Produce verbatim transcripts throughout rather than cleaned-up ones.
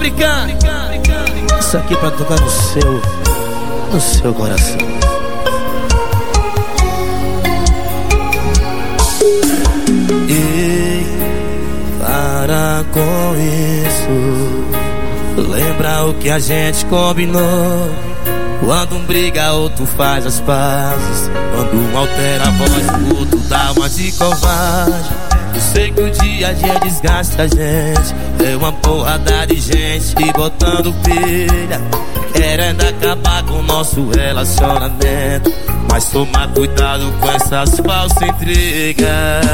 brincar. Isso aqui pra tocar no seu, no seu coração. Ei, para com isso. Lembra o que a gente combinou. Quando um briga, outro faz as pazes. Quando um altera a voz, o outro dá uma de covarde. Eu sei que o dia a dia desgasta a gente. É uma porrada de gente botando pilha, querendo acabar com o nosso relacionamento. Mas toma cuidado com essas falsas intrigas.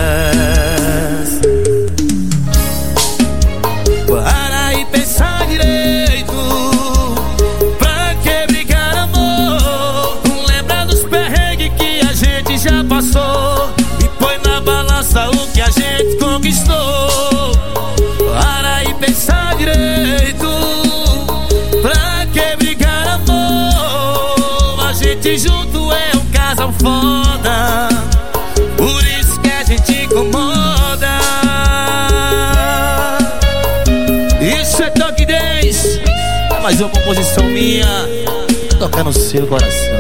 Para e pensar direito. Pra que brigar, amor? Não lembra dos perrengues que a gente já passou. E põe na balança o que a gente conquistou. Para e pensar direito. Pra que brigar, amor? A gente junto é um casal foda. Por isso que a gente incomoda. Isso é Toque dez. É mais uma composição minha, tocar no seu coração.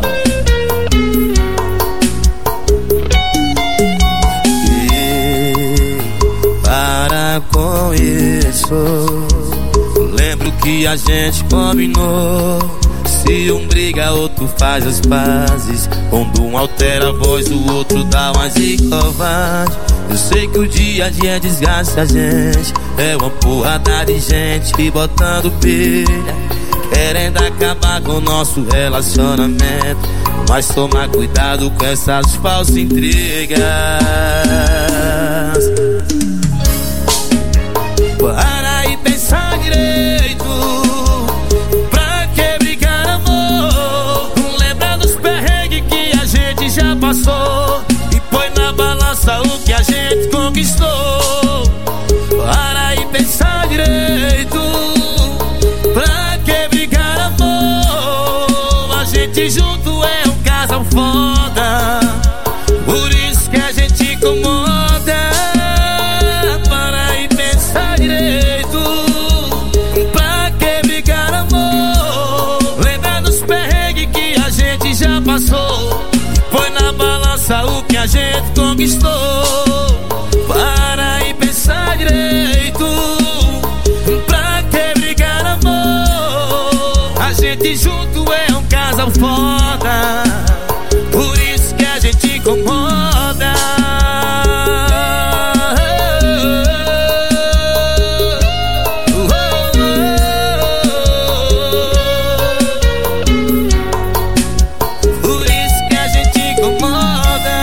E para com isso. Lembro que a gente combinou. Se um briga, outro faz as pazes. Quando um altera a voz, o outro dá uma de covarde. Eu sei que o dia a dia desgasta a gente. É uma porrada de gente botando pilha, querendo acabar com o nosso relacionamento. Mas toma cuidado com essas falsas intrigas. Para e pensar direito. Pra que brigar, amor? Não lembra dos perrengues que a gente já passou. E põe na balança o que a gente conquistou. Para e pensar direito. Pra que brigar, amor? A gente junto é um casal foda. Por isso que a gente incomoda. Para e pensar direito. Pra que brigar, amor? Lembra dos perrengues que a gente já passou. Põe na balança o que a gente conquistou. Para e pensar direito. Pra que brigar, amor? A gente junto é um casal foda. Por isso que a gente incomoda. Por isso que a gente incomoda.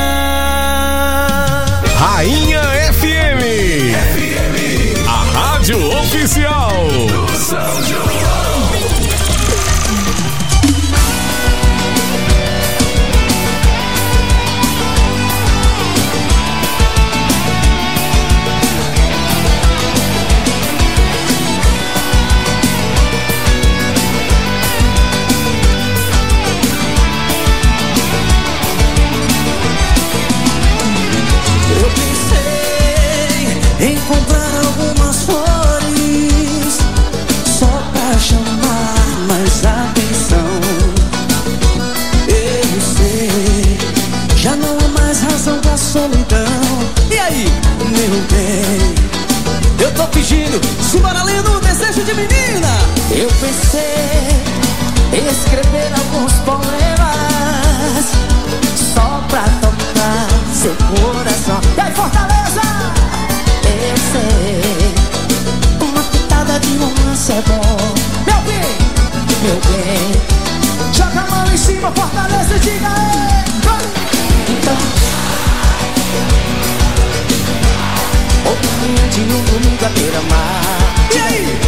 Rainha F M, a rádio oficial do São João. Eu pensei em comprar algumas flores só pra chamar mais atenção. Eu sei, já não há mais razão pra solidão. E aí, meu bem, eu tô pedindo, simbora lendo o desejo de menina. Eu pensei em escrever alguns poemas só pra tocar seu coração. E aí, Fortaleza! Eu sei, uma pitada de romance é bom. Meu bem, meu bem, joga a mão em cima, Fortaleza, e diga aí. Então, outra manhã de um domingo à beira-mar. E aí?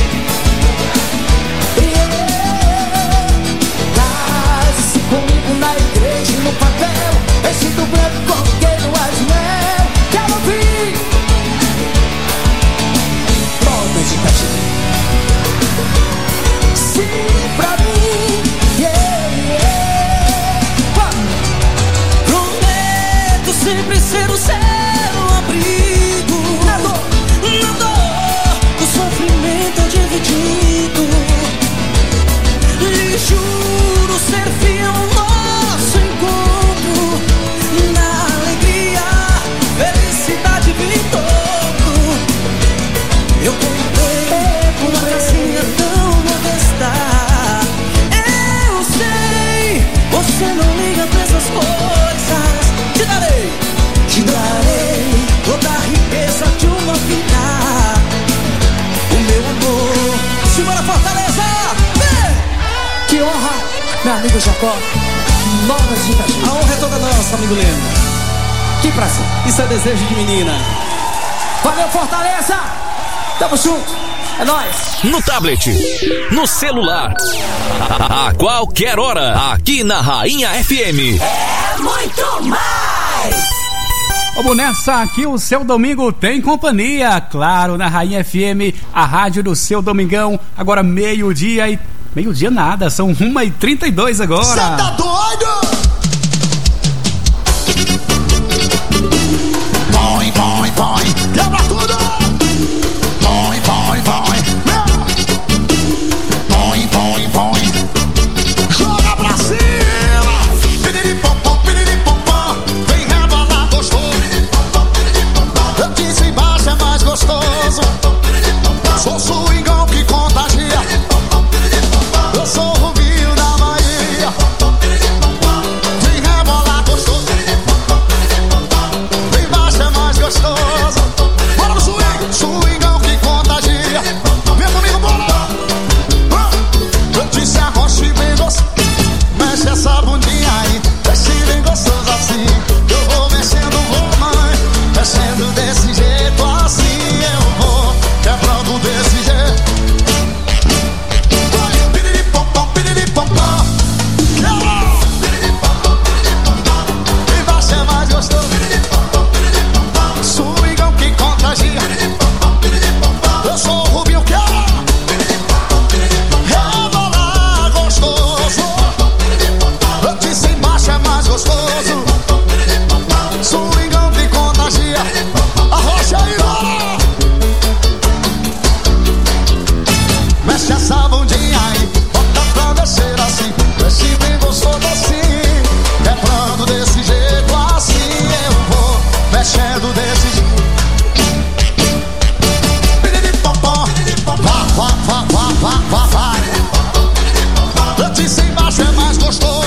Case-se comigo na igreja e no papel. Vestido branco com queijo de mel. Quero ouvir modas de cachê. Sim, pra mim, yeah, yeah. Prometo sempre ser o seu abrigo. Na dor, na dor, o som Jacó, Novas de Itajaí. A honra é toda nossa, amigo Leno. Que prazer. Isso é desejo de menina. Valeu, Fortaleza. Tamo junto. É nóis. No tablet, no celular, a qualquer hora, aqui na Rainha F M. É muito mais. Vamos nessa, aqui o seu domingo tem companhia, claro, na Rainha F M, a rádio do seu domingão, agora meio-dia e... meio-dia nada, são uma e trinta e dois agora. Você tá doido? Põe, põe, põe, quebra tudo! Põe, põe, põe, põe, põe, põe, joga pra cima! Piriri-pom-pom, piriri-pom-pom, vem rebolar gostoso. Eu disse embaixo é mais gostoso. Sou swingão que contagia. Eu sou o Rubinho da Bahia. Vem rebolar gostoso. Vem baixo é mais gostoso. Bora no swing, swingão que contagia. Vem comigo, bora. Eu disse arroche bem gostoso. Mexe essa bundinha aí. Mexe bem gostoso assim. Eu vou mexendo, vou mãe. Mexendo desse jeito assim. Eu vou quebrando desse jeito. Embaixo é mais gostoso. Swingão que contagia. Eu sou o Rubinho que rebolar gostoso. Eu disse embaixo é mais gostoso. Swingão que contagia. Arrocha aí, bora. Mexe essa bundinha aí. Bota pra descer assim. Mexe bem gostoso assim. Quebrando desse jeito assim. Eu vou mexendo desse jeito. Piriri-pom-pom. Vá, vá, vá, vá, vá, vá, vai. Eu disse embaixo é mais gostoso.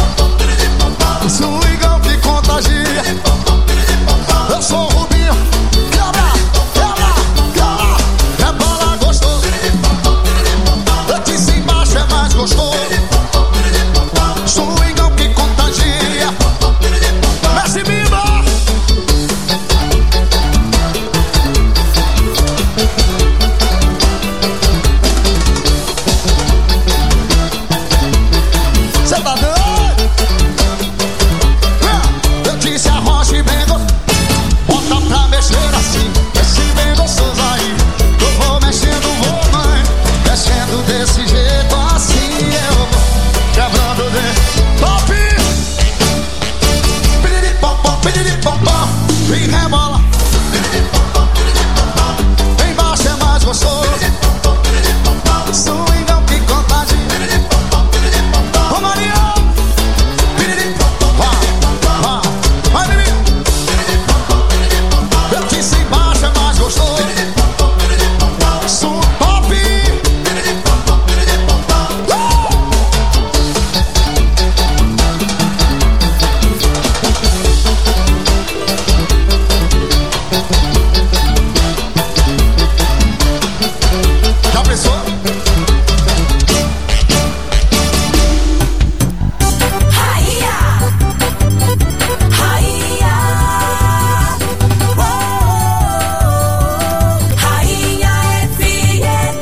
Swingão que contagia. Eu sou o Rubinho. Quebra, quebra, quebra. Rebola gostoso. Eu disse embaixo é mais gostoso. Swingão que contagia. Messi Bimba. Cê tá doido? Eu disse arrocha e bem gostoso. Bota pra mexer assim. Mexe bem gostoso aí. Eu vou mexendo, vou mãe. Mexendo desse jeito assim. Eu vou quebrando de top. Piriri-pom-pom, piriri-pom-pom. Vem rebola. Vem baixo é mais gostoso. Swingão que contagia. Ô Maria. Piriri-pom-pom. Vá, vá. Vai, bebê. Eu disse embaixo é mais gostoso. Som top. Já pensou? Rainha, Rainha, oh, Rainha F M.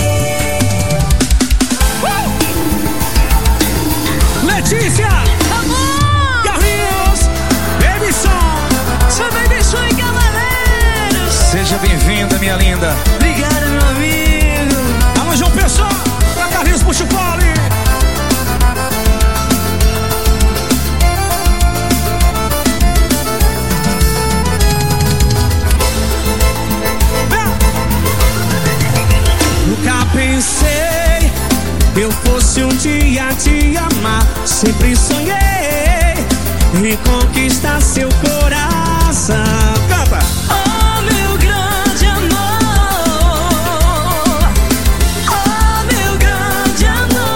Letícia. Carlinhos. Edson. Sou Baby Show e Cavaleiros. Seja bem-vinda, minha linda. Obrigada, meu amigo. Alô, João Pessoa. Pra Carlinhos Puxa o Pole. Nunca pensei eu fosse um dia te amar. Sempre sonhei em conquistar seu coração. Canta! Oh, meu grande amor. Oh, meu grande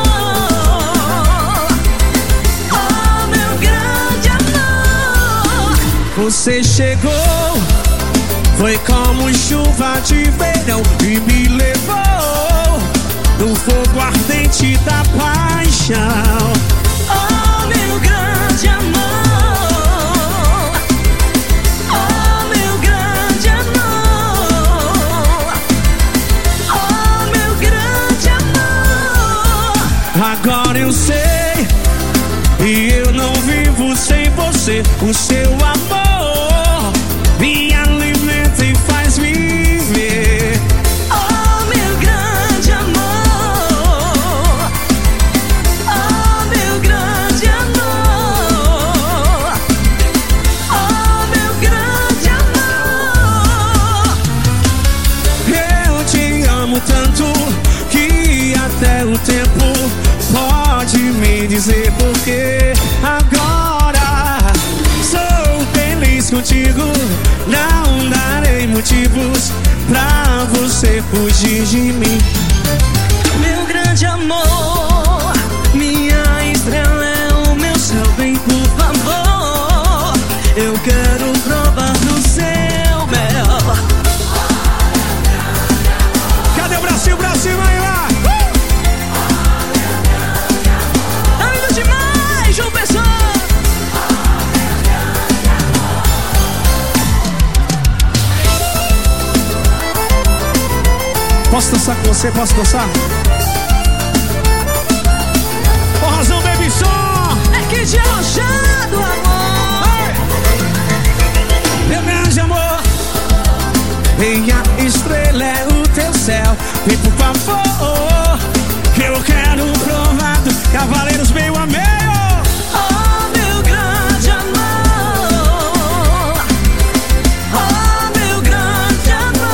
amor. Oh, meu grande amor. Você chegou, foi como chuva de verão e me levou no fogo ardente da paixão. Oh, que eu não vivo sem você. O seu amor me alimenta e faz viver. Oh, meu grande amor. Oh, meu grande amor. Oh, meu grande amor. Eu te amo tanto que até o tempo pode me dizer porquê. Agora sou feliz contigo, não darei motivos pra você fugir de mim. Meu grande amor, minha estrela é o meu céu. Vem, por favor, eu quero provar do seu mel. Cadê o Brasil, Brasil, aí lá? Tá lindo demais, João Pessoa. Posso dançar com você? Posso dançar? Forrozão, baby som! É que de arrochado, amor. Meu grande amor, minha estrela é o teu céu. Vem, por favor, que eu quero provar do Cavaleiros meio a meio. Oh, meu grande amor. Oh, meu grande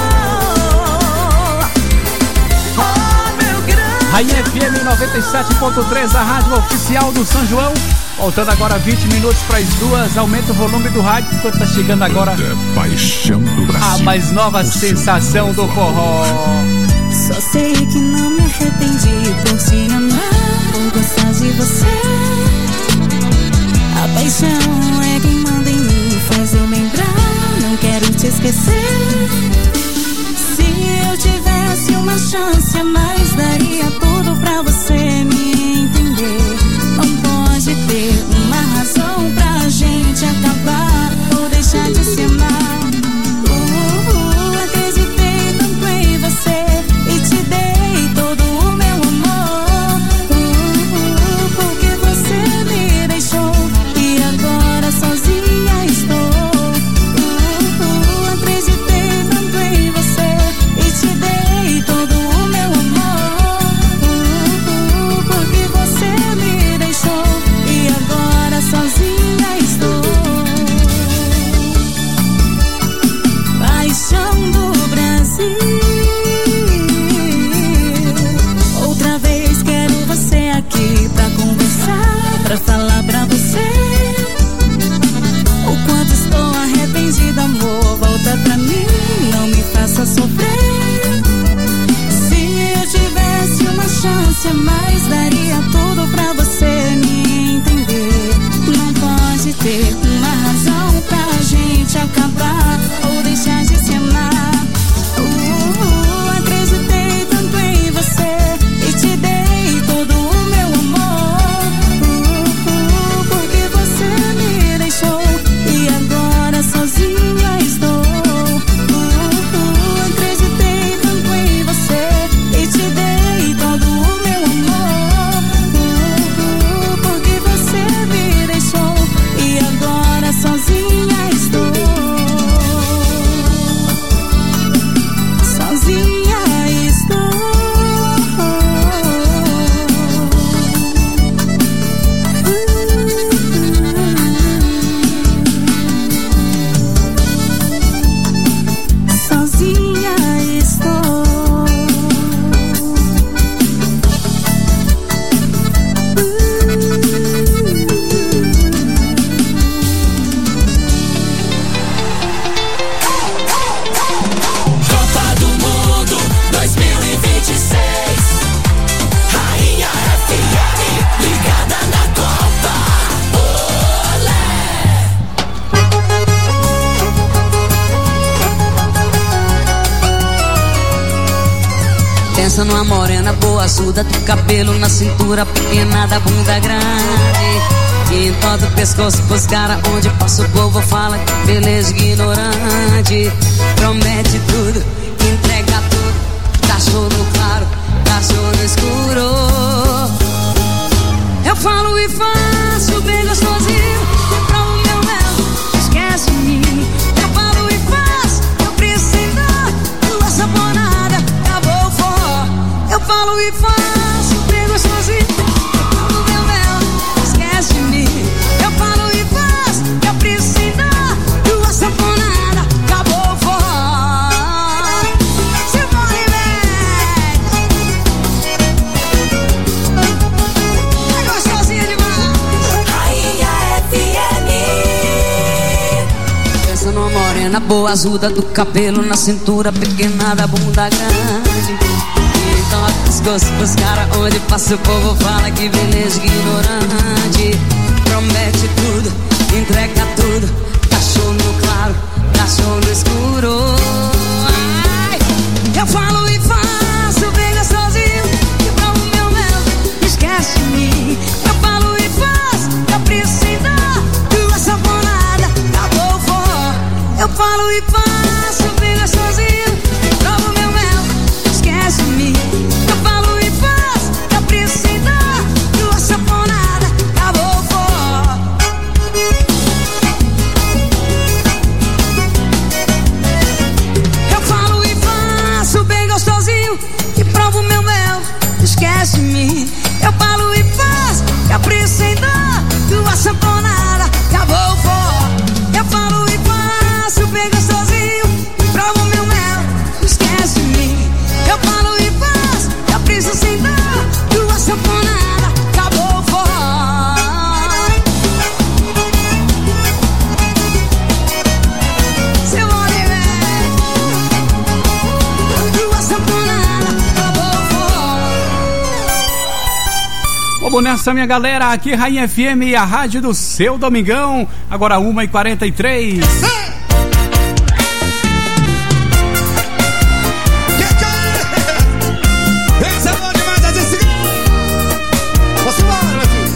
amor. Oh, meu grande Rainha F M noventa e sete ponto três, a rádio oficial do São João. Voltando agora vinte minutos para as duas. Aumenta o volume do rádio, enquanto tá chegando agora É paixão do Brasil. a mais nova sensação do forró. Só sei que não me arrependi por te amar, por gostar de você. A paixão é quem manda em mim, faz eu lembrar, não quero te esquecer. Se eu tivesse uma chance a mais, daria tudo pra você me entender. Não pode ter uma razão pra gente acabar ou deixar de se amar. Uh, uh, acreditei tanto em você e te dei todo o meu amor. Uh, uh, porque você me deixou e agora sozinha estou. Uh, uh, acreditei tanto em você e te dei todo o meu amor. Uh, uh, porque você me deixou e agora sozinha estou. Paixão do Brasil. Outra vez quero você aqui pra conversar, pra falar pra você o quanto estou arrependida, amor. Volta pra mim, não me faça sofrer. Se eu tivesse uma chance a mais, daria tudo pra você me entender. Não pode ter uma razão pra gente acabar ou deixar de se amar. Uh, uh, acreditei tanto em você e te dei todo o meu amor. Uh, uh, porque você me deixou e agora sozinha estou. Uh, uh, acreditei tanto em você e te dei todo o meu amor. Uh, uh, porque você me deixou e agora sozinha estou. Sozinha estou. Sozinha estou. Copa do Mundo dois mil e vinte e seis. Rainha F M, ligada na Copa. Pensa numa morena boa, surda do cabelo na cintura, penada, bunda grande. E em todo o pescoço pros cara, onde passa o povo fala que beleza ignorante. Promete tudo, entrega tudo, cachorro no claro, cachorro no escuro. Eu falo e faço bem gostosinho. E pra o meu mel, esquece de mim. Eu falo e faço, eu preciso dar tua saponada, acabou o forró. Eu falo e faço bem gostosinho. E pra o meu mel, esquece de mim. Eu falo e faço, eu preciso dar tua saponada, acabou o forró. Simone é gostosinha demais. Rainha F M. Pensa numa morena boa, azuda do cabelo na cintura, pequena da bunda grande. Então a pescoço pros caras, onde passa o povo fala que beleza ignorante. Promete tudo, entrega tudo, cachorro no claro, cachorro no escuro. Ai, eu falo e faço bem gostosinho. E pra o meu mel, esquece de mim. Eu falo e faço, eu preciso dar tua saponada, acabou o forró. Eu falo e faço bem gostosinho. E pra o meu mel, esquece de mim. Eu falo e faço, eu preciso dar tua saponada, acabou o forró. Eu falo e faço bem gostosinho. E provo meu mel, esquece de mim. Eu falo e faço, eu preciso dar tua saponada, acabou o forró. Eu falo e faço bem gostosinho. E provo meu mel, esquece de mim. Eu falo e faço, eu preciso dar tua saponada, acabou o forró. Seu Oliver, tua saponada, acabou o forró. Vamos nessa, minha galera, aqui Rainha F M, a rádio do seu Domingão. Agora uma e quarenta e três. Essa é bom demais, às vezes. Vamos embora, meu filho.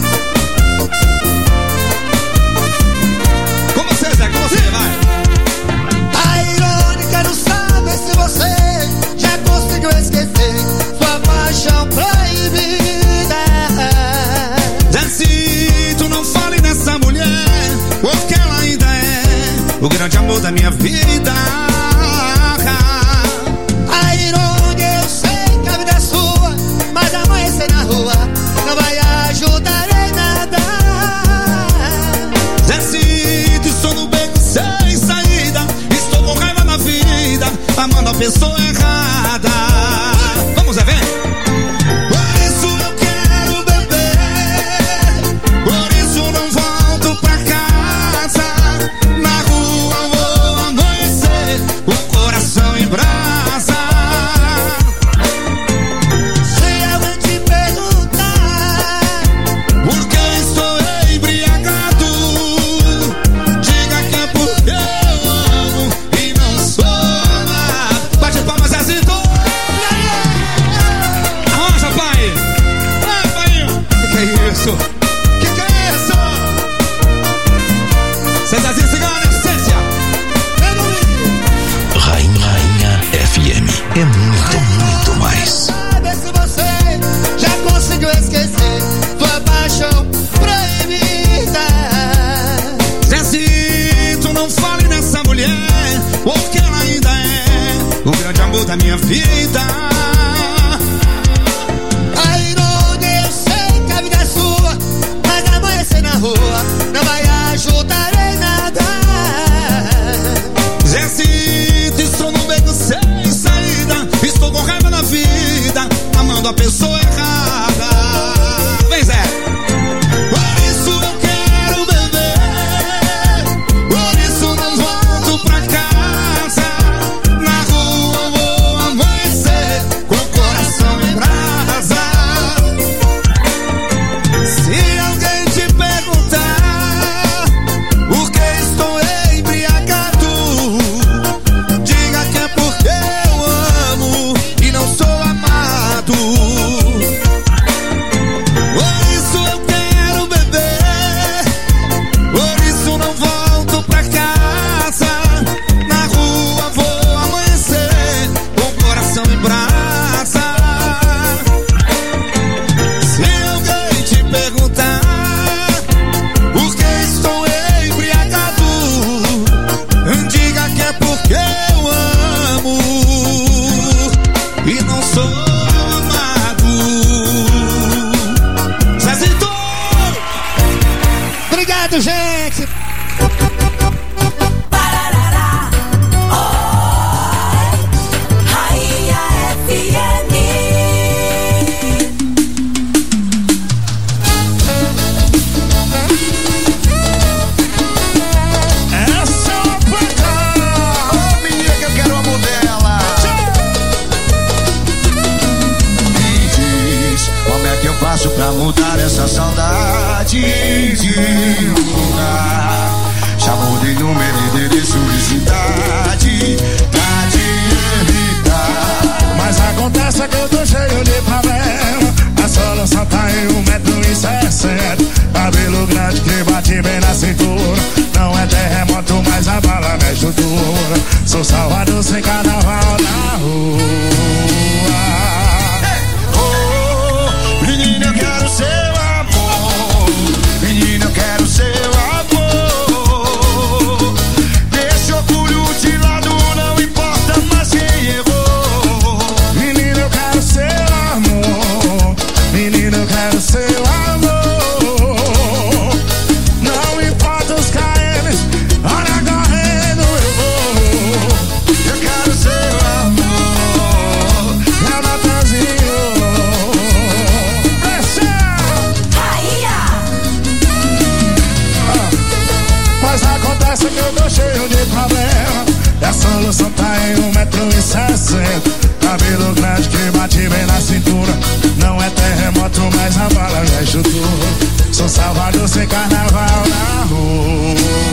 Com você, Zé, com você, vai. A irônica não sabe se você já conseguiu esquecer sua paixão proibida. Já se tu não fale dessa mulher, porque ela ainda é o grande amor da minha vida. A irônia, eu sei que a vida é sua, mas amanhecer na rua não vai ajudar em nada. Já sinto, estou no beco sem saída, estou com raiva na vida, amando a pessoa errada. Vamos, Zé, vem. Por isso eu quero beber, por isso não volto pra casa. Na rua eu vou amanhecer, o coração em brasa. Se alguém te perguntar Porque eu estou embriagado, diga que é porque eu amo e não sou nada. Bate palmas, Zezito. Arranja, pai. Vai, pai. Que que é isso? Que que é isso? Cezazinho, cigarro, essência. Rainha, Rainha F M. É muito, muito mais. sabe se você já conseguiu esquecer sua paixão proibida. Zezito, não fale nessa mulher, porque ela ainda é o grande amor da minha vida. A irônia, eu sei que a vida é sua, mas amanhecer na rua não vai ajudar em nada. Zezito, estou no beco sem saída, estou com raiva na vida, amando a pessoa errada. Vem, Zé. Por isso eu quero beber, por isso não volto pra casa. Na rua eu vou amanhecer, com o coração em brasa. Se alguém te perguntar obrigado, gente. Pra mudar essa saudade de um lugar. Já mudei número, endereço e cidade pra te evitar. Mas acontece que eu tô cheio de problema. A solução tá em um metro e sessenta. Cabelo grande que bate bem na cintura. Não é terremoto, mas a bala na estrutura. Sou Salvador sem carnaval na rua. Menina, eu quero seu amor. Menina, eu quero seu amor. Deixa o orgulho de lado, não importa mais quem errou. Menina, eu quero seu amor. Menina, eu quero seu amor. Não importa os K Ms, olha correndo eu vou. Eu quero seu amor. Meu Natanzinho. Mas acontece que eu tô cheio de problema. E a solução tá em um metro e sessenta. Cabelo grande que bate bem na cintura. Não é terremoto, mas a bala é estrutura. Sou Salvador sem carnaval na rua.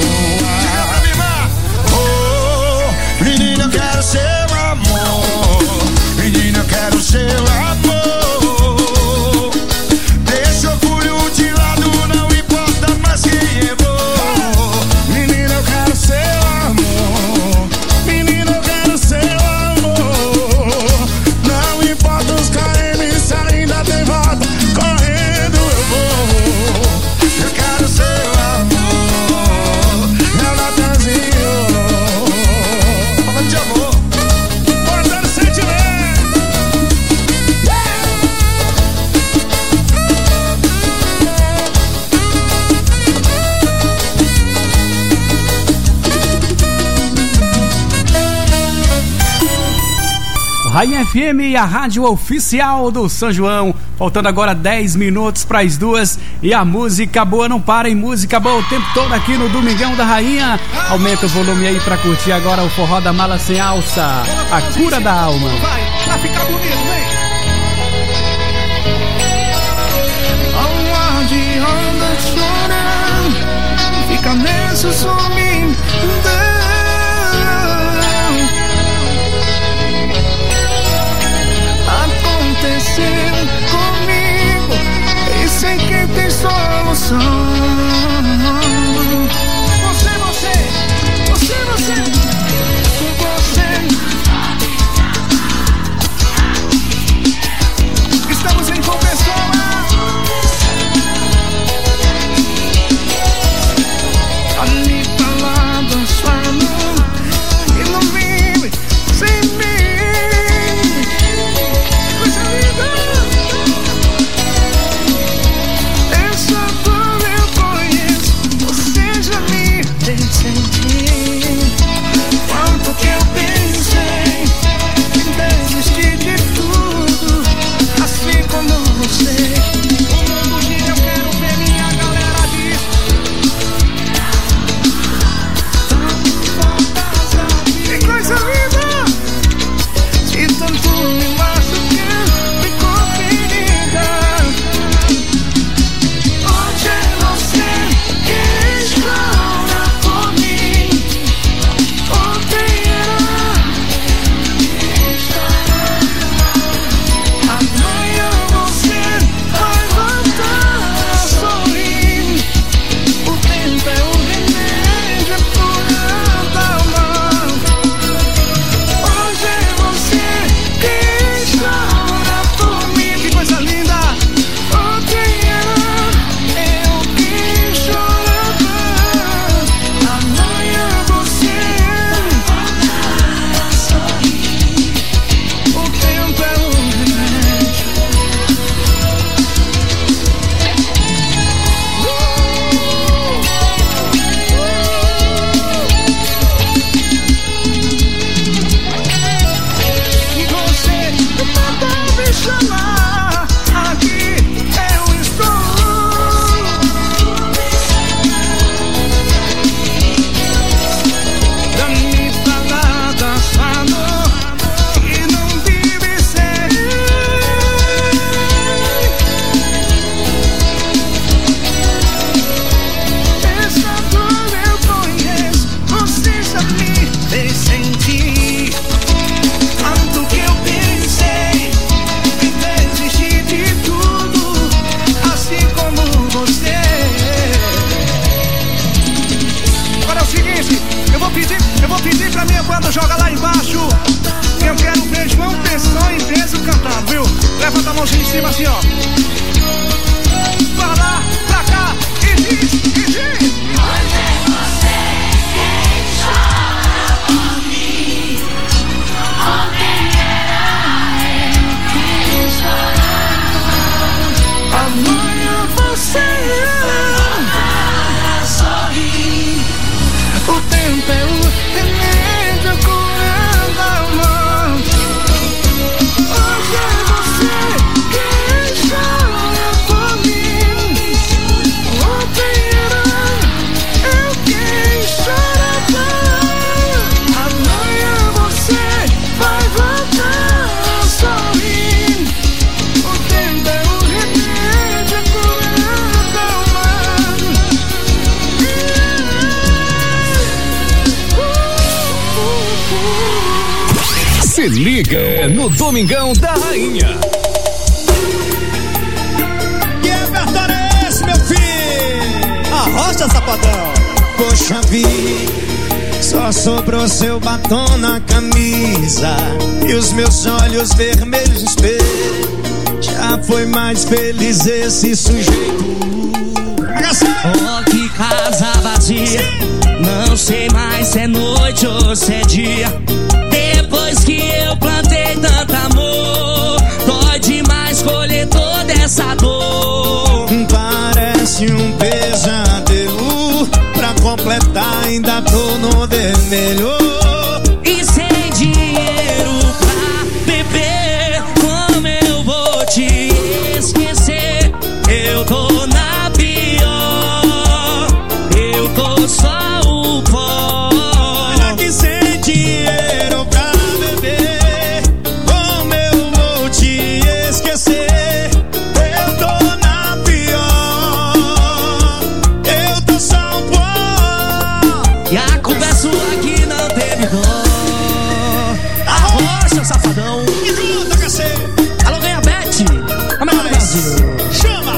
Oh, menina, eu quero seu amor. Menina, eu quero seu amor. Deixa o orgulho de lado, não importa mais quem errou. Rainha F M, a rádio oficial do São João. Faltando agora dez minutos para as duas. E a música boa não para, em música boa o tempo todo aqui no Domingão da Rainha. Aumenta o volume aí para curtir agora o forró da Mala Sem Alça, a cura da alma. Vai, pra ficar bonito, vem. Aonde anda chorando, fica nessa sumindo. Aconteceu comigo e sei que tem solução. Você, você, você, você, você. joga lá embaixo. Eu quero ver João Pessoa e Deso cantando, viu? Levanta a mãozinha em cima assim, ó. Pra lá, pra cá, e diz, e diz. Hoje é você quem chora por mim. Ontem era eu quem chorava. Amanhã você vai sorrir. O tempo é o remédio, a cura da alma. Hoje é você quem chora por mim. Ontem era eu quem chorava. Amanhã você vai voltar a sorrir. O tempo é o remédio, a cura da alma. Se liga no Domingão da Rainha. Que apertar é esse, meu filho? Arrocha, safadão. Poxa vida, só sobrou seu batom na camisa e os meus olhos vermelhos no espelho. Já foi mais feliz esse sujeito. Oh, que casa vazia. Não sei mais se é noite ou se é dia. Depois que eu plantei tanto amor, dói demais colher toda essa dor. Parece um pesadelo. Pra completar ainda tô no vermelho. E sem dinheiro pra beber, como eu vou te esquecer? Eu tô na pior, eu tô só o pó. Olha que sem dinheiro pra beber, como eu vou te esquecer? Eu tô na pior, eu tô só um pó. E a culpa é sua que não teve dó. Arrocha, safadão. E conta, cacete. Alô, ganha Bete. Como é que é o Brasil? Chama.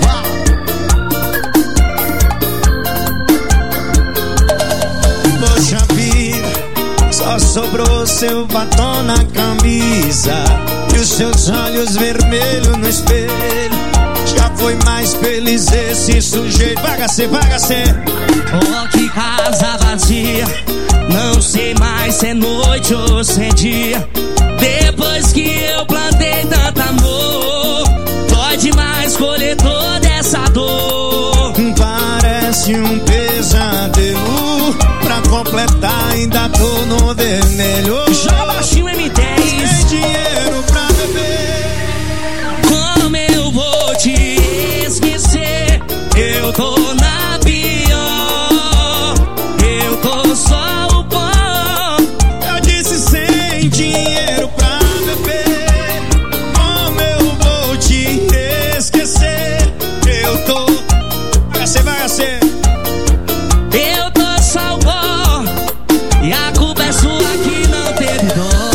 Poxa vida, só sobrou seu batom na camisa e os seus olhos vermelhos no espelho. Já foi mais feliz esse sujeito. Vaga ser, vaga ser. Oh, que casa vazia. Não sei mais se é noite ou se é dia. Depois que eu plantei tanto amor, dói demais colher toda essa dor. Parece um pesadelo. Pra completar ainda tô no vermelho. Joga baixinho M dez. Sem dinheiro pra beber, como eu vou te esquecer? Eu tô na pior, eu tô só o pó. eu disse sem dinheiro pra beber, como eu vou te esquecer? Eu tô. Vai ser, vai ser. Eu tô só o pó. E a culpa é sua que não teve dó.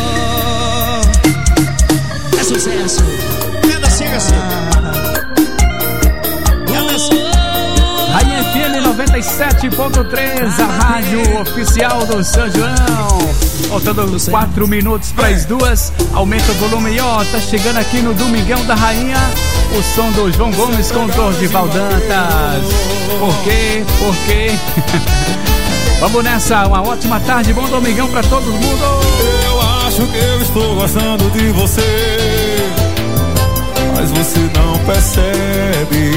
É sucesso. Anda, siga assim. Rainha F M noventa e sete ponto três, a rádio oficial do São João. Faltando quatro minutos para as duas. Aumenta o volume e ó, tá chegando aqui no Domingão da Rainha o som do João Gomes com Dorival Dantas. Por quê? Por quê? Vamos nessa, uma ótima tarde, bom domingão pra todo mundo. Eu acho que eu estou gostando de você, mas você não percebe.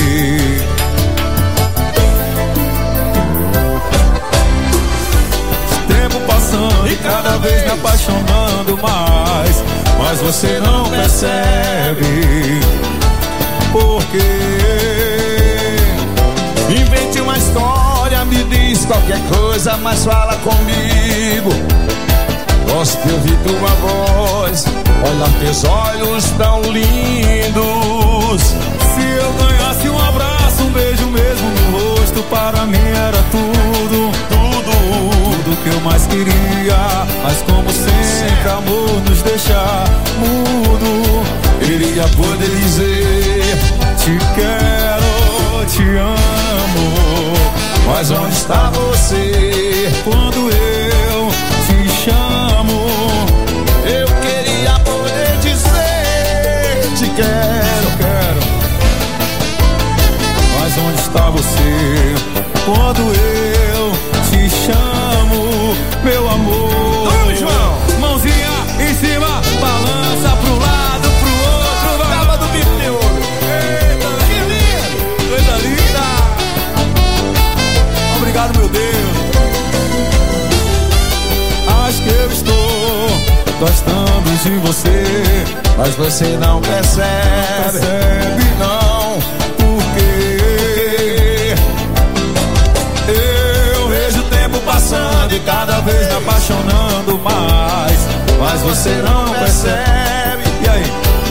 Tempo passando e cada vez me apaixonando mais, mas você não percebe. Por quê? Invente uma história, me diz qualquer coisa, mas fala comigo. Gosto de ouvir tua voz, olha teus olhos tão lindos. Se eu ganhasse um abraço, um beijo mesmo no rosto, para mim era tudo, tudo, tudo que eu mais queria. Mas como sempre, amor nos deixa mudo. Iria poder dizer, te quero, te amo, mas onde está você quando eu te você. Quando eu te chamo, meu amor. Vamos, João! Mãozinha em cima, balança pro lado, pro outro. Tava do bico de ouro. Eita, que lindo! Coisa linda! Obrigado, meu Deus. Acho que eu estou gostando de você, Mas você não percebe, percebe não, porque eu vejo o tempo passando e cada vez me apaixonando mais, mas você não percebe. E aí?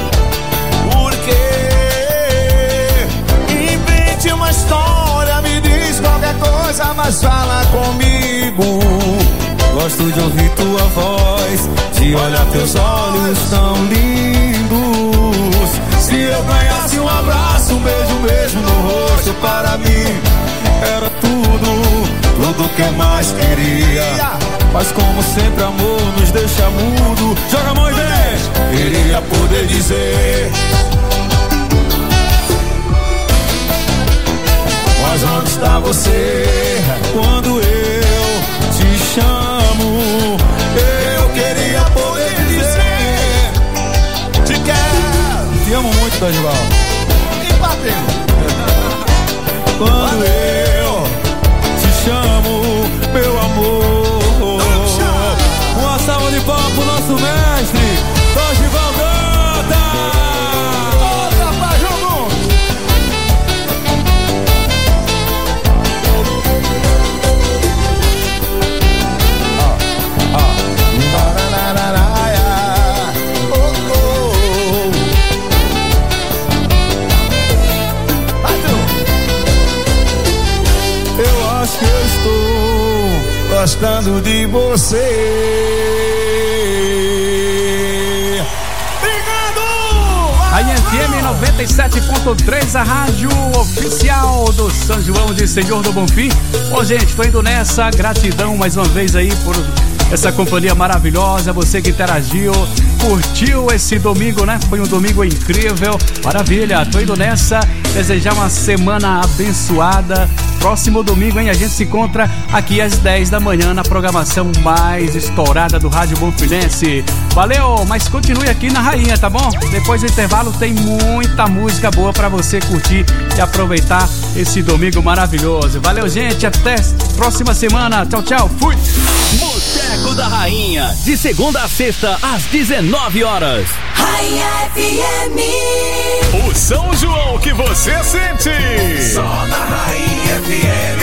porque invente uma história, me diz qualquer coisa, mas fala comigo. Gosto de ouvir tua voz, de olhar teus olhos tão lindos. Se eu ganhasse um abraço, um beijo mesmo no rosto, para mim era tudo, tudo que eu mais queria. Mas como sempre amor nos deixa mudo. Joga a mão e vem! Queria poder dizer, mas onde está você? Quando eu te chamo, eu queria poder dizer, Te quero te amo muito, Dorival. e batendo. Quando eu te chamo, meu amor. Uma salva de palmas pro nosso mestre, Dorival Gota. Outra pra jogo. Eu acho que eu estou Gostando de você. Rainha F M noventa e sete ponto três, a rádio oficial do São João de Senhor do Bonfim. Ô, gente, tô indo nessa. Gratidão mais uma vez aí por essa companhia maravilhosa. Você que interagiu, curtiu esse domingo, né? Foi um domingo incrível. Maravilha, tô indo nessa. Desejar uma semana abençoada. Próximo domingo, hein? A gente se encontra aqui às dez da manhã na programação mais estourada do Rádio Bonfinense. Valeu, mas continue aqui na Rainha, tá bom? Depois do intervalo tem muita música boa pra você curtir e aproveitar esse domingo maravilhoso. Valeu, gente, até próxima semana. Tchau, tchau, fui! Boteco da Rainha, de segunda a sexta, às dezenove horas. Rainha F M. O São João que você sente. Só na Rainha F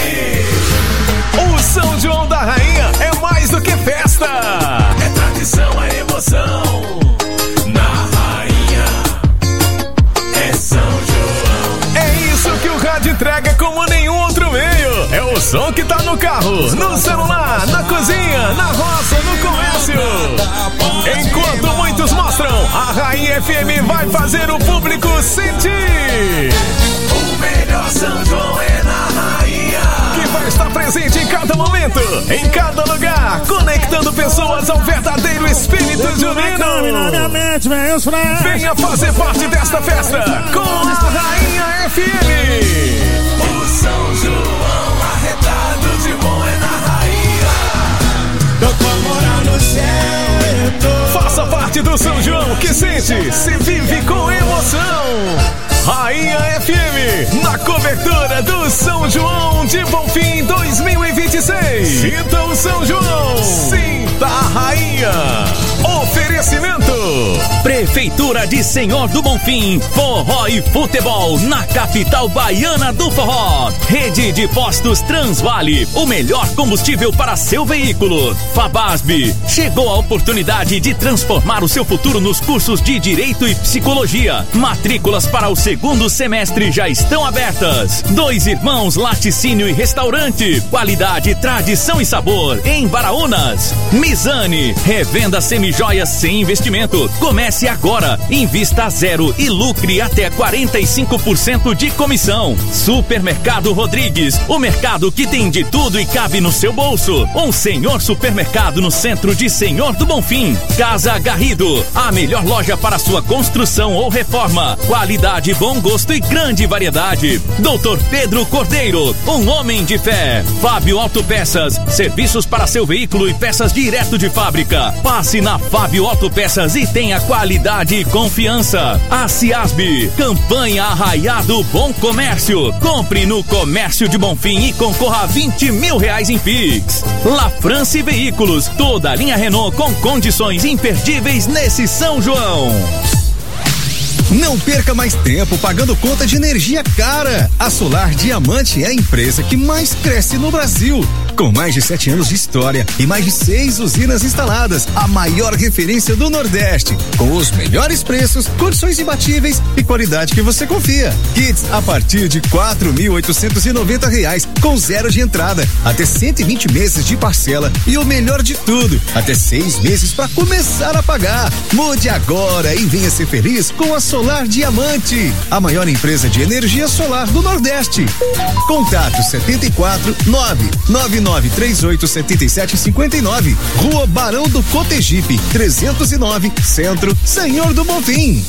M. O São João da Rainha é mais do que festa. É tradição, é emoção. Na Rainha é São João. É isso que o rádio entrega como nenhum outro meio. É o som que tá no carro, no celular, na cozinha, na roça, no comércio. Enquanto muitos mostram, a Rainha F M vai fazer o público sentir. O melhor São João é na Rainha. Que vai estar presente em cada momento, em cada lugar, conectando pessoas ao verdadeiro espírito junino. Venha fazer parte desta festa com a Rainha F M. O São João arretado de bom é na Rainha. Eu tô morando no céu, eu tô... Faça parte do São João que sente, se vive com emoção. Rainha F M, na cobertura do São João de Bonfim dois mil e vinte e seis. Sinta o São João, sinta a Rainha. Oferecimento: Prefeitura de Senhor do Bonfim, forró e futebol na capital baiana do forró. Rede de postos Transvale, o melhor combustível para seu veículo. Fabasb, chegou a oportunidade de transformar o seu futuro nos cursos de Direito e Psicologia. Matrículas para o segundo semestre já estão abertas. Dois Irmãos Laticínio e Restaurante, qualidade, tradição e sabor em Baraúnas. Mizane, revenda semijoias sem investimento. Comece Comece agora, invista a zero e lucre até quarenta e cinco por cento de comissão. Supermercado Rodrigues, o mercado que tem de tudo e cabe no seu bolso. Um Senhor Supermercado no centro de Senhor do Bonfim. Casa Garrido, a melhor loja para sua construção ou reforma. Qualidade, bom gosto e grande variedade. Doutor Pedro Cordeiro, um homem de fé. Fábio Autopeças, serviços para seu veículo e peças direto de fábrica. Passe na Fábio Autopeças e tenha qualidade e confiança. A Ciasb, campanha Arraiado Bom Comércio. Compre no Comércio de Bonfim e concorra a vinte mil reais em Pix. La France Veículos, toda a linha Renault com condições imperdíveis nesse São João. Não perca mais tempo pagando conta de energia cara. A Solar Diamante é a empresa que mais cresce no Brasil. Com mais de sete anos de história e mais de seis usinas instaladas, a maior referência do Nordeste, com os melhores preços, condições imbatíveis e qualidade que você confia. Kits a partir de quatro mil oitocentos e noventa reais, com zero de entrada, até cento e vinte meses de parcela e o melhor de tudo, até seis meses para começar a pagar. Mude agora e venha ser feliz com a Solar Diamante, a maior empresa de energia solar do Nordeste. Contato setenta e quatro, nove nove nove três oito sete sete cinco nove, Rua Barão do Cotegipe, trezentos e nove, Centro, Senhor do Bonfim.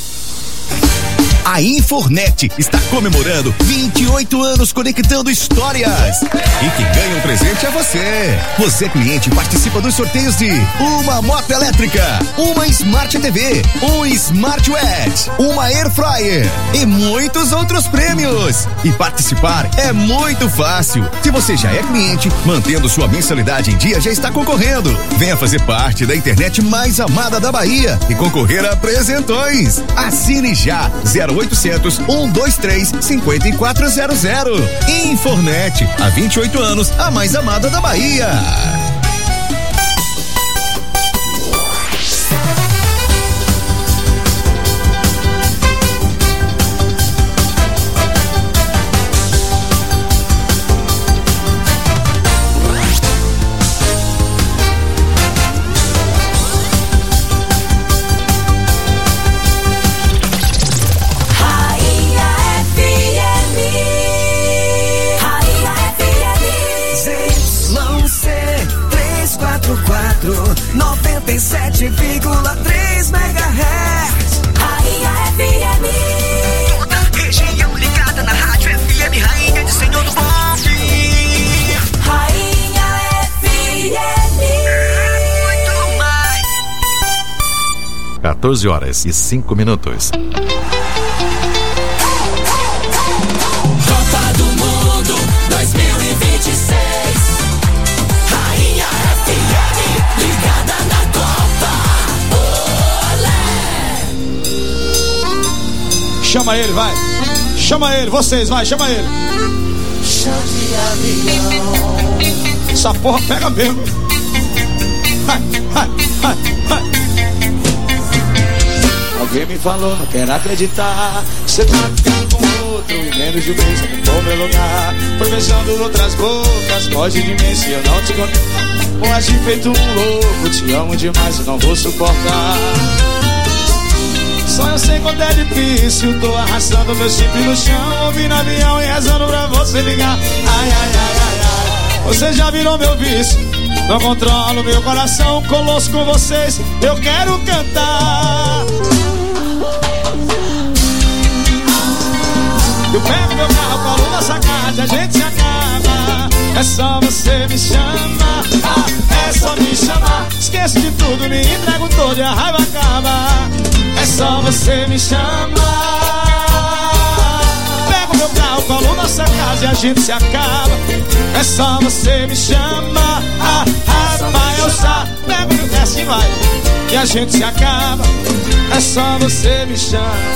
A Infornet está comemorando vinte e oito anos conectando histórias. E quem ganha um presente é você. Você, cliente, participa dos sorteios de uma moto elétrica, uma Smart T V, um Smartwatch, uma Air Fryer e muitos outros prêmios. E participar é muito fácil. Se você já é cliente, mantendo sua mensalidade em dia, já está concorrendo. Venha fazer parte da internet mais amada da Bahia e concorrer a presentões. Assine já zero oitocentos, um dois três, cinco quatro zero zero. Infornet, há vinte e oito anos, a mais amada da Bahia. noventa e sete vírgula três megahertz. Rainha F M. Toda a região ligada na rádio F M, Rainha de Senhor do Bonfim. Rainha F M. Muito mais. quatorze horas e cinco minutos. Copa do Mundo dois mil e vinte e seis. Rainha F M. Ligada na Copa. Olé. Chama ele, vai. Chama ele, vocês, vai, chama ele. Chão de avião. Essa porra pega mesmo. Vai, vai, vai, vai. Alguém me falou, não quero acreditar. Você tá ficando com outro e menos de um mês ocupou meu lugar. Foi beijando outras bocas, foge de mim se eu não te contar. Ou agir feito um louco, te amo demais e não vou suportar. Só eu sei quando é difícil, tô arrastando meu chip no chão, ouvindo avião e rezando pra você ligar. Ai, ai, ai, ai, ai. Você já virou meu vício, não controlo meu coração, colosso com vocês, eu quero cantar. Eu pego meu carro, colo na sacada, a gente se acaba. É só você me chamar, ah, é só me chamar. Esqueço de tudo, me entrego todo e a raiva acaba. É só você me chamar. Pego meu carro, colo nossa casa e a gente se acaba. É só você me chamar, ah, ah, vai alçar. Pego meu desce e vai, e a gente se acaba. É só você me chamar.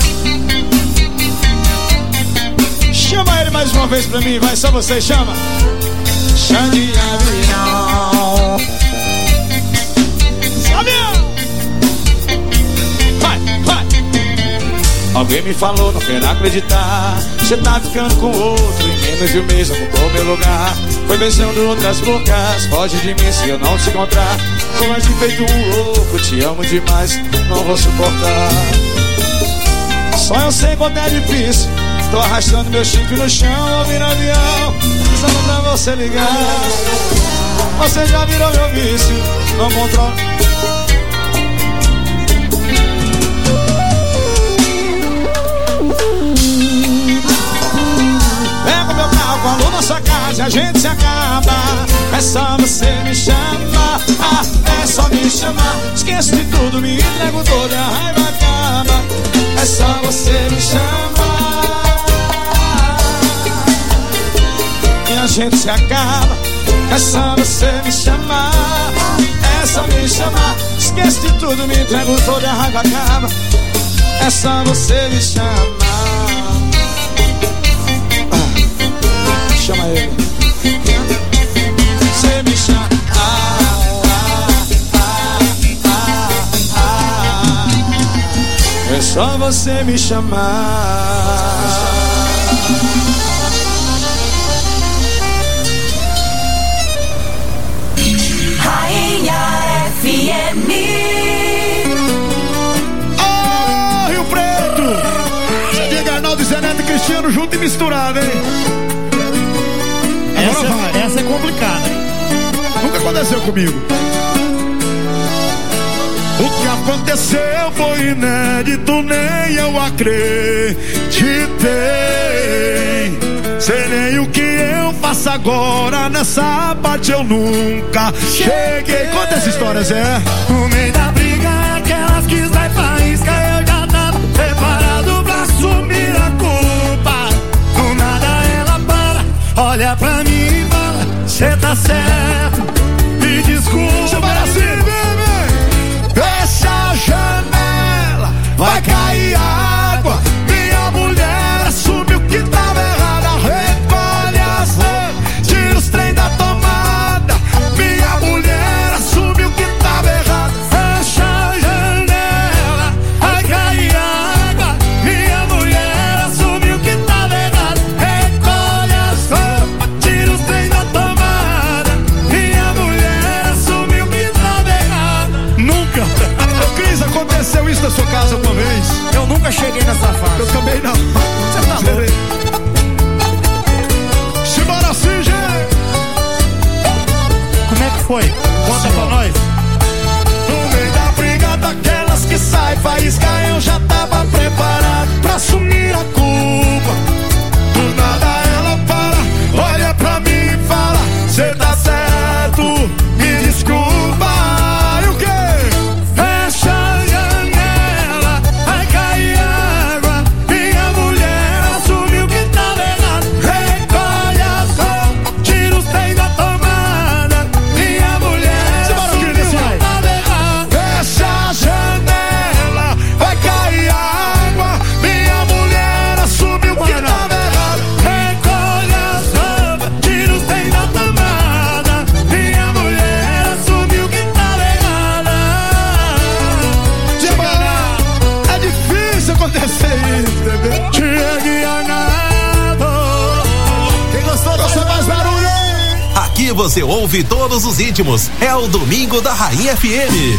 Chama ele mais uma vez pra mim, vai, só você chama. Chama de avião. Avião. Vai, vai. Alguém me falou, não quero acreditar. Você tá ficando com outro e menos de um mês ocupou meu lugar. Foi beijando outras bocas, foge de mim se eu não te encontrar. Tô mais de feito um louco, te amo demais, não vou suportar. Só eu sei quanto é difícil, tô arrastando meu chifre no chão, ouvindo avião, pensando pra você ligar. Você já virou meu vício, não controla. Pega o meu carro, colo na sua casa e a gente se acaba. É só você me chamar, ah, é só me chamar. Esqueço de tudo, me entrego toda, a raiva acaba. É só você me chamar e a gente se acaba. É só você me chamar, é só me chamar. Esqueço de tudo, me entrego toda, a raiva acaba. É só você me chamar. Ah, chama ele. Você me chama. Ah, ah, ah, ah, ah. É só você me chamar. Rainha F M. Oh, Rio Preto! Diga Arnaldo, Zé Neto e Cristiano junto e misturado, hein? Essa, essa é complicada, hein? Nunca aconteceu comigo. O que aconteceu foi inédito, nem eu acreditei. Sei nem o que eu faço agora, nessa parte eu nunca cheguei. Conta essa história, Zé. No meio da briga, aquelas que sai faísca, eu já tava preparado pra assumir a culpa. Do nada ela para, olha pra mim e fala: cê tá certo, me desculpa. Bora assim, bebê. Fecha a janela, vai cair água. Minha mulher assumiu que tava errada. Recolhe as mãos, tira os trem da tomada. Minha mulher assumiu que tava errada. Fecha a janela, vai cair água. Minha mulher assumiu que tava errada. Recolhe as mãos, tira os trem da tomada. Minha mulher assumiu que tava errada. Nunca. Cris, aconteceu isso na sua casa uma vez? Eu nunca cheguei nessa fase. Eu também não. Você tá louco? Simbora assim, gente. Como é que foi? Conta pra nós. No meio da briga daquelas que sai faísca, eu já tava preparado pra assumir a culpa. Do nada ela para, olha pra mim e fala: cê tá certo, me desculpa. E o quê? Fecha a janela, vai cair água. Minha mulher assumiu que tava errado. Recolhe as roupas, tira os trem da tomada. Minha mulher assumiu que tava errado. Fecha a janela, vai cair água. Minha mulher assumiu que tava errado. Recolhe as roupas, tira os trem da tomada. Minha mulher assumiu que tava errada. É difícil acontecer isso, bebê. Chegue a nada. Quem gostou, você faz barulho. Aqui você ouve todos os ritmos. É o Domingo da Rainha F M.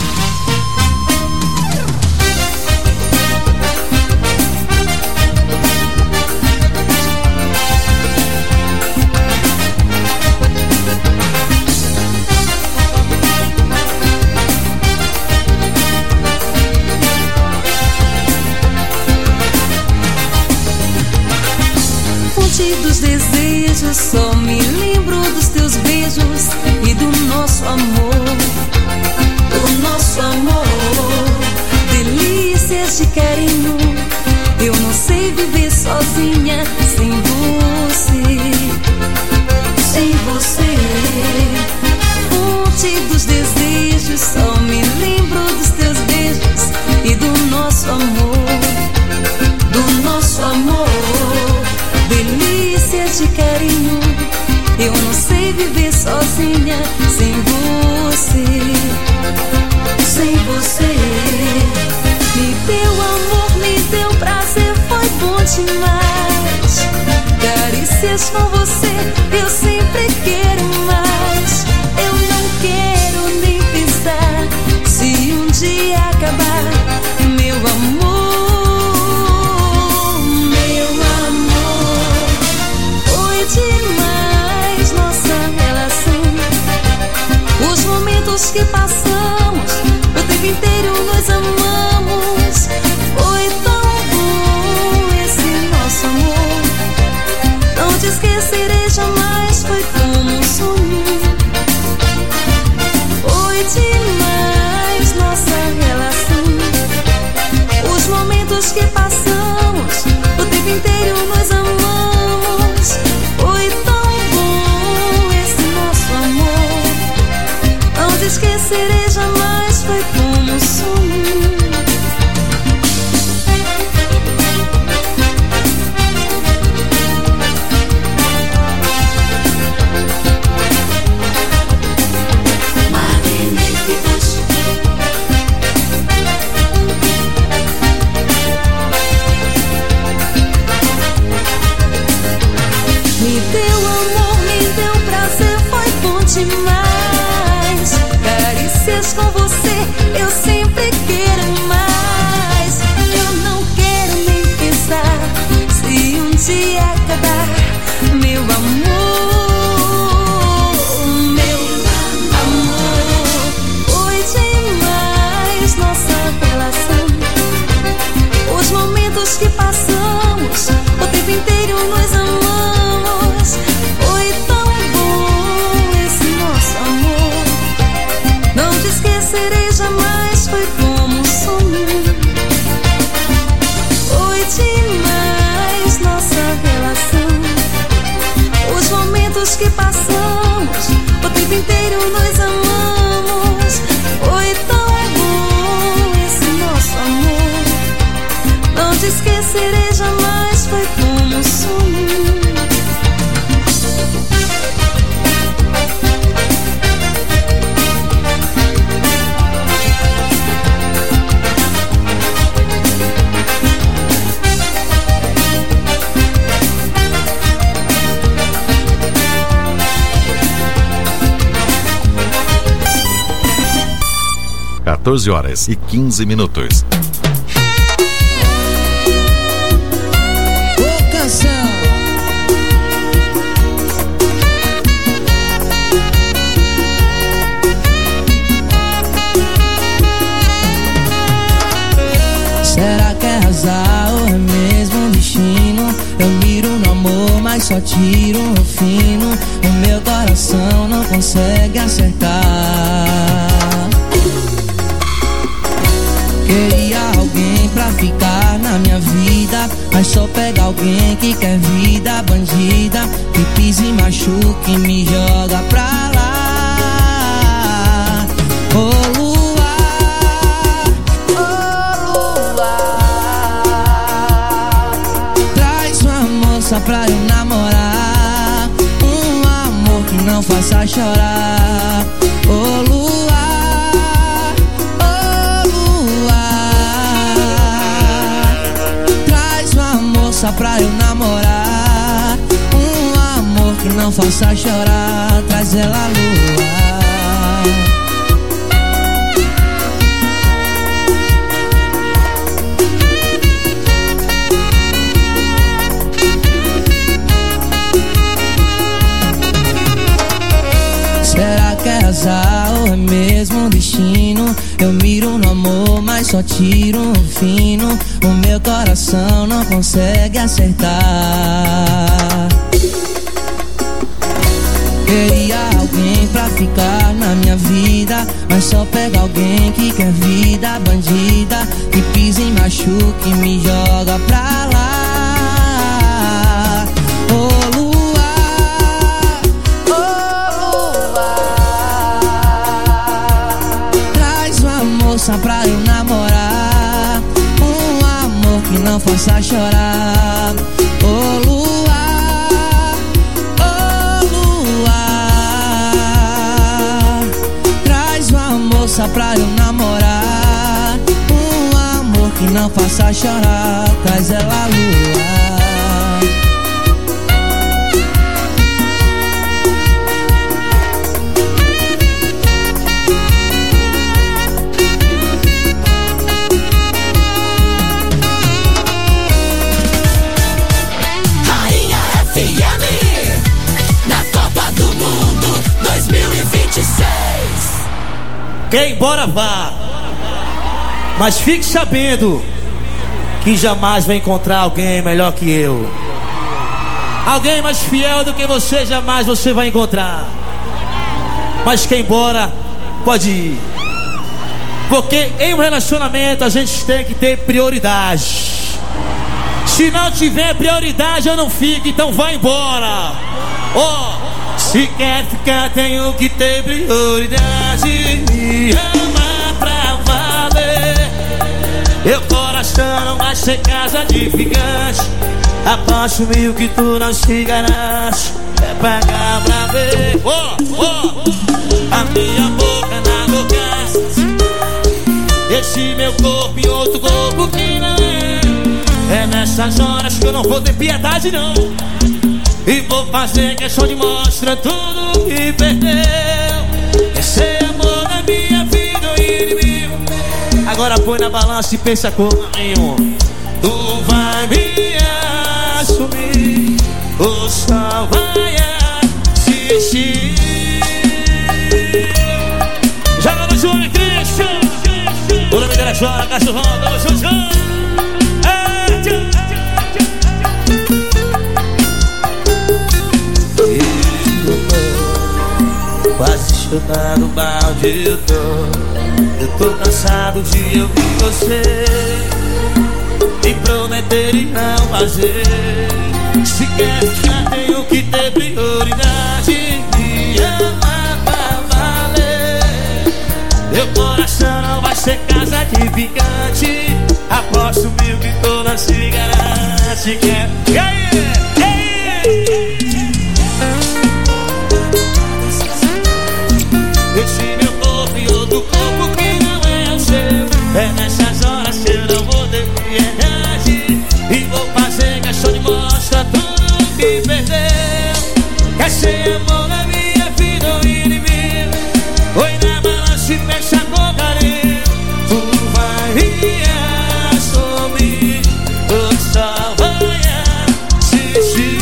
Fonte dos desejos, só me lembro dos teus beijos e do nosso amor, do nosso amor. Delícias de carinho, eu não sei viver sozinha sem você, sem você. Fonte dos desejos, só me lembro dos teus beijos e do nosso amor, do nosso amor. Delícias de carinho, eu não sei viver sozinha sem você, sem você. Me deu amor, me deu prazer, foi bom demais. Carícia carícias com você, eu sempre quero mais. Eu não quero nem pensar se um dia acabar, meu amor, meu amor. Foi demais nossa relação, os momentos que passamos, o tempo inteiro nos amamos. Foi tão bom esse nosso amor, não te esquecerei jamais, foi como um sonho. Foi demais nossa relação, os momentos que passamos, o tempo inteiro nos amamos. Foi tão bom esse nosso amor, não te esquecerei jamais, foi como um sonho. Me deu amor, me deu prazer, foi bom demais. Carícias com você, eu sempre quero mais. Eu não quero nem pensar se um dia acabar, meu amor, meu amor. Foi demais nossa relação, os momentos que passamos, o tempo inteiro nos amamos. Foi tão bom esse nosso amor, não te esquecerei jamais, foi como um sonho. Foi demais nossa relação, os momentos que passamos, o tempo inteiro nos amamos. Foi tão bom esse nosso amor, não te esquecerei jamais, foi como um sonho. quatorze horas e quinze minutos. Ô canção, será que é azar ou é mesmo destino? Eu miro no amor, mas só tiro no fino. O meu coração não consegue acertar. Queria alguém pra ficar na minha vida, mas só pega alguém que quer vida bandida, que pisa e machuca e me joga pra lá. Ô luar, ô luar, traz uma moça pra eu namorar, um amor que não faça chorar. Ô luar, pra eu namorar, um amor que não faça chorar, traz ela à lua. Será que é azar ou é mesmo destino? Eu miro no amor, mas só tiro no fino. O meu coração não consegue acertar. Queria alguém pra ficar na minha vida, mas só pega alguém que quer vida bandida, que pisa e machuca e me joga pra lá. Ô luar, ô luar, traz uma moça pra eu namorar, um amor que não faça chorar. Ô luar, ô luar, traz uma moça pra eu namorar, um amor que não faça chorar, traz ela à lua. Quer ir embora, vá. Mas fique sabendo que jamais vai encontrar alguém melhor que eu. Alguém mais fiel do que você jamais você vai encontrar. Mas quem embora pode ir. Porque em um relacionamento a gente tem que ter prioridade. Se não tiver prioridade eu não fico, então vai embora. Ó, oh, se quer ficar tenho que ter prioridade. Me ama pra valer. Meu coração não vai ser casa de gigante. Aposto mil que tu não chegarás. É pagar pra ver. Ó, oh, ó, oh, a minha boca na boca. Esse meu corpo e outro corpo que não é. É nessas horas que eu não vou ter piedade não. E vou fazer questão de mostrar tudo que perdeu. Esse é amor na minha vida, o inimigo. Agora põe na balança e pensa comigo. Tu vai me assumir, o sol vai assistir. Joga no Júnior Christian. O nome dela chora, cachorrão, tamo junto. Quase chutando o balde eu tô. Eu tô cansado de ouvir você me prometer e não fazer. Se quer ficar tenho que ter prioridade. Me ama pra valer. Meu coração não vai ser casa de gigante. Aposto mil que toda se garante. Se quer, yeah, yeah, yeah. Esse meu corpo e outro corpo que não é o seu. É nessas horas que eu não vou ter piedade. E vou fazer questão de mostrar tudo que perdeu. Quer ser amor na minha vida ou inimigo? Oi na balança e fecha com carinho. Tu vai me assumir, o sol vai assistir.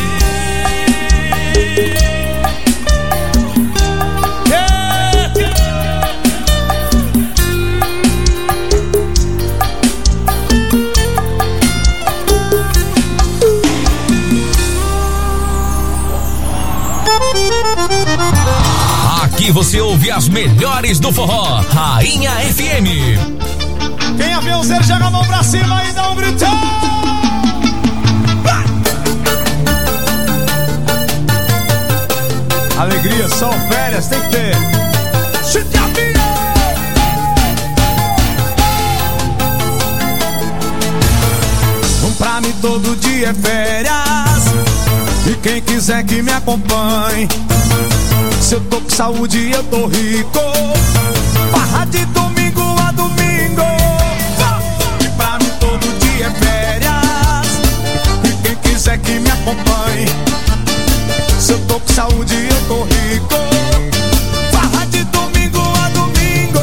Aqui você ouve as melhores do forró. Rainha F M. Quem a viu ser, joga a mão pra cima e dá um gritão. Alegria, só férias, tem que ter. Chute a vida. Um pra mim todo dia é férias. E quem quiser que me acompanhe. Se eu tô com saúde, eu tô rico. Farra de domingo a domingo. E pra mim todo dia é férias. E quem quiser que me acompanhe. Se eu tô com saúde, eu tô rico. Farra de domingo a domingo.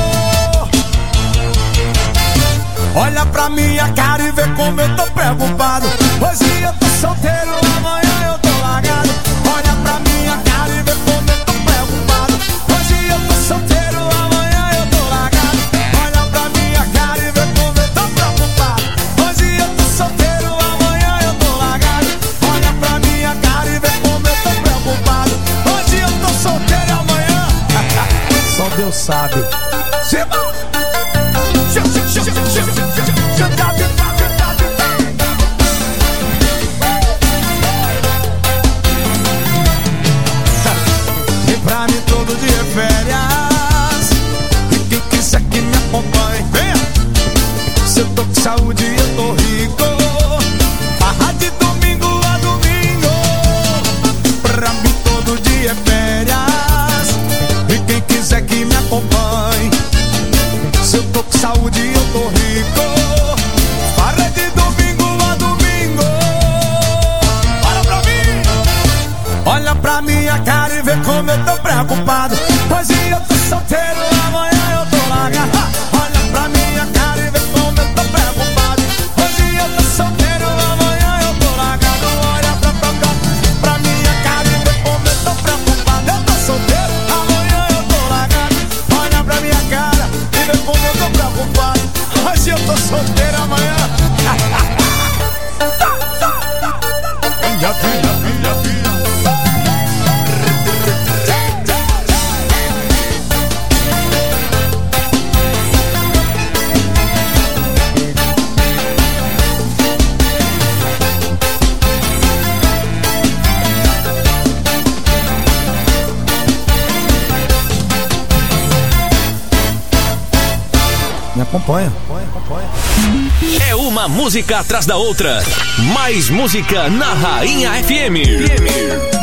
Olha pra minha cara e vê como eu tô preocupado. Hoje eu tô solteiro, amanhã eu tô largado. Olha pra minha cara e vê como eu tô preocupado. Hoje eu tô solteiro, amanhã eu tô largado. Olha pra minha cara e vê como eu tô preocupado. Hoje eu tô solteiro, amanhã eu tô largado. Olha pra minha cara e vê como eu tô preocupado. Hoje eu tô solteiro e amanhã só Deus sabe. E pra mim todo dia é férias. E quem quiser que me acompanhe, venha. Se eu tô com saúde, eu tô rico. Farra de domingo a domingo. Pra mim todo dia é férias. E quem quiser que me acompanhe. Se eu tô com saúde, eu tô rico. Farra de domingo a domingo. Olha pra mim. Olha pra minha cara e vê como eu tô preocupado. Hoje eu tô solteiro, amanhã eu tô largado. Olha pra minha cara e vê como eu tô preocupado. Hoje eu tô solteiro, amanhã eu tô largado. Olha pra, pra, pra, pra minha cara e vê como eu tô preocupado. Eu tô solteiro, amanhã eu tô largado. Olha pra minha cara. filha, filha, filha, filha. Me acompanha. É uma música atrás da outra. Mais música na Rainha F M.